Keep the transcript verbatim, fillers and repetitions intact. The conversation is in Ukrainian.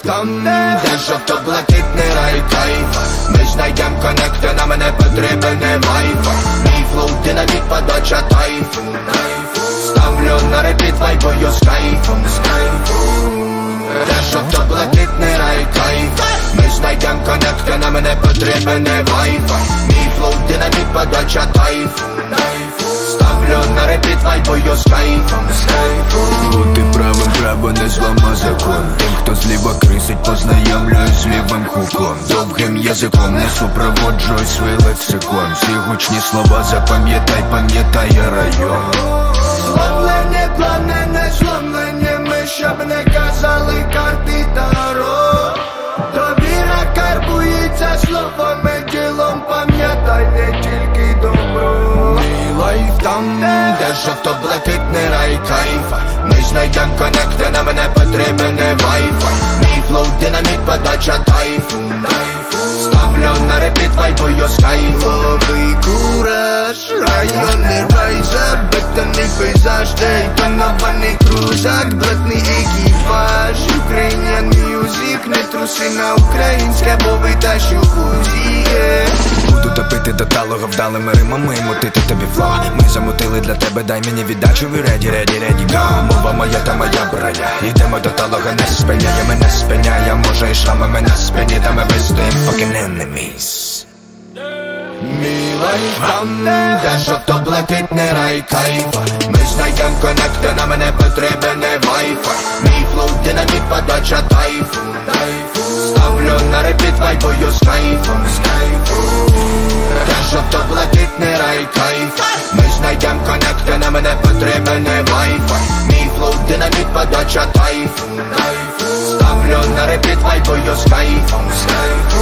там, де жовто-блакитний рай кайф. Ми знайдем коннекти, на мене потрібен не вайфай. Мій флоу динаміт, подача тайфу. Ставлю на репіт, вайбую з кайфом. Де жовто-блакитний рай кайф. Ми знайдем коннекти, на мене потрібен не вайфай. Мій флоу динаміт, подача тайфу. Ставлю на репіт, вайбую з кайфом. Бути правим, право не злама закон. Тим, хто зліва крисить, познайомлюсь з лівим хуком. Довгим язиком не супроводжуй свій лексикон. Всі гучні слова запам'ятай, пам'ятає район. Зломлені плани, не зломлені ми, щоб не казали карти таро. Довіра карбується словами, ділом пам'ятай не тільки добро. Мій лайф там, де жовто-блакитний рай кайфа. Ми знайдем коннекти, на мене потрібен не вайфай. Мій флоу динаміт, подача тайфу. Ставлю на репіт, вайбую з кайфовий кураж. Районний рай, забитаний пейзаж, де тонований крузак, блатний екіпаж. Ukrainian music, не труси на українське, бо витащу кузіє. Буду топити до талого вдалими римами, мутити тобі фло. Ми замутили для тебе, дай мені віддачу, ви ready, ready, ready, go. Мова моя та моя броня, йдемо до талого, не спиняє, мене спиняє. Може і шрамами на спині, та ми вистоїм, поки не enemies. Мій лайф там, де жовто-блакитний рай кайфа. Ми знайдем коннекти, на мене потрібен не вайфай. Мій флоу динаміт, подача тайфу. Ставлю на репіт, вайбую з кайфом. Де жовто-блакитний рай кайфа. Ми знайдем коннекти, на мене потрібен не вайфай. Мій флоу динаміт, подача тайфу. Ставлю на репіт, вайбую з кайфом.